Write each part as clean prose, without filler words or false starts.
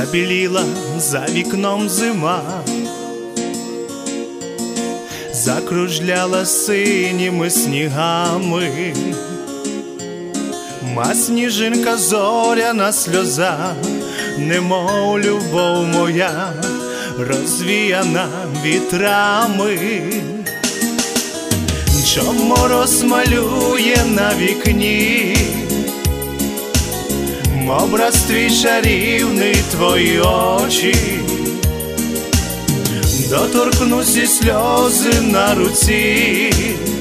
Забіліла за вікном зима, закружляла синіми снігами, ма сніжинка зоряна сльоза, немов любов моя, розвіяна вітрами. Чом мороз малює на вікні, образ твій чарівний, твої очі, доторкнусь і сльози на руці.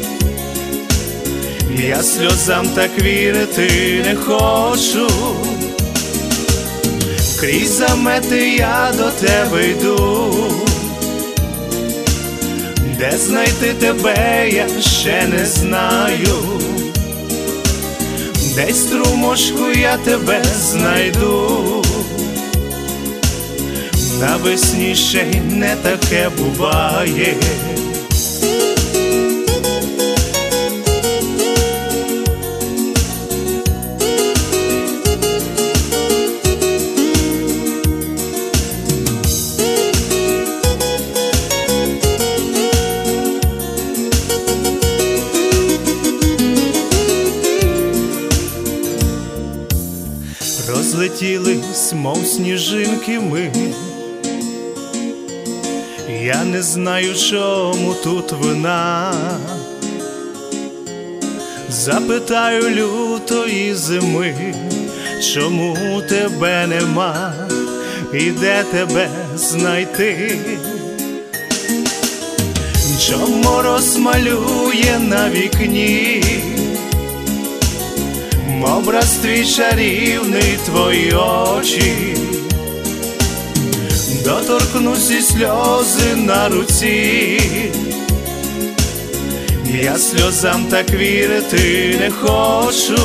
Я сльозам так вірити не хочу, крізь замети я до тебе йду. Де знайти тебе, я ще не знаю, десь струмочку я тебе знайду. Навесні ще й не таке буває. Розлетілись, мов сніжинки ми, я не знаю, чому тут вина. Запитаю лютої зими, чому тебе нема і де тебе знайти. Чом мороз малює на вікні, образ твій чарівний, твої очі, доторкнусь і сльози на руці. Я сльозам так вірити не хочу,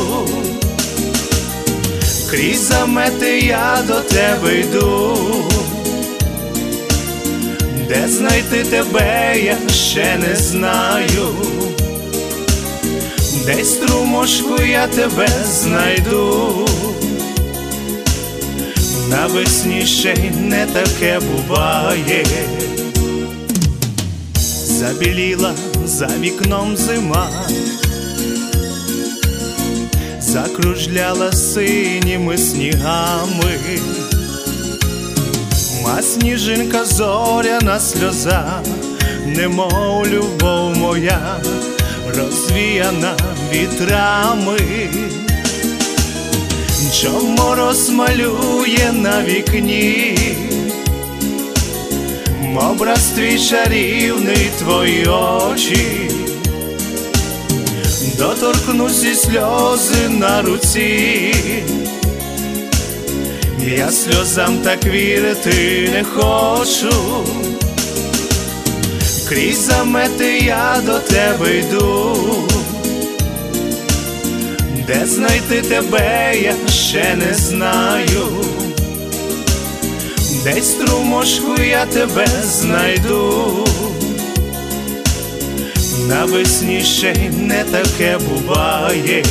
крізь замети я до тебе йду. Де знайти тебе, я ще не знаю, десь струмочку я тебе знайду. Навесні ще й не таке буває. Забіліла за вікном зима, закружляла синіми снігами, ма сніжинка зоряна сльоза, немов любов моя, розвіяна вітрами. Чом мороз малює на вікні, образ твій чарівний, твої очі, доторкнусь і сльози на руці. Я сльозам так вірити не хочу, крізь замети я до тебе йду. Де знайти тебе, я ще не знаю, десь струмочку я тебе знайду. Навесні ще й не таке буває.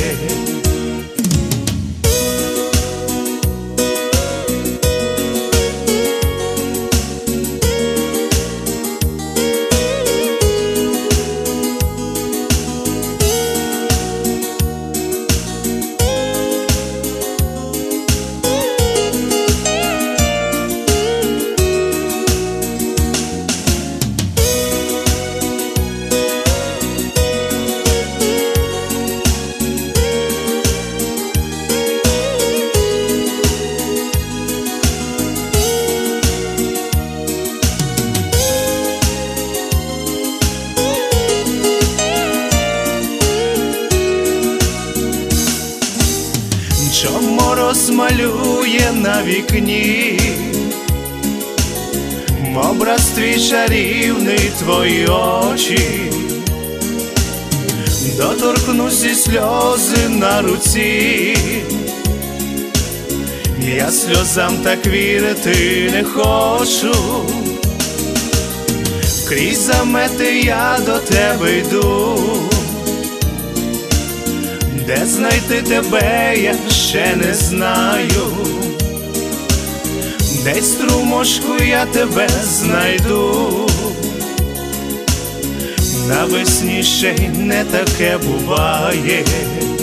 Чом мороз малює на вікні, образ твій чарівний, твої очі, доторкнусь і сльози на руці. Я сльозам так вірити не хочу, крізь замети я до тебе йду. Де знайти тебе, я ще не знаю, десь струмочку я тебе знайду. Навесні ще й не таке буває,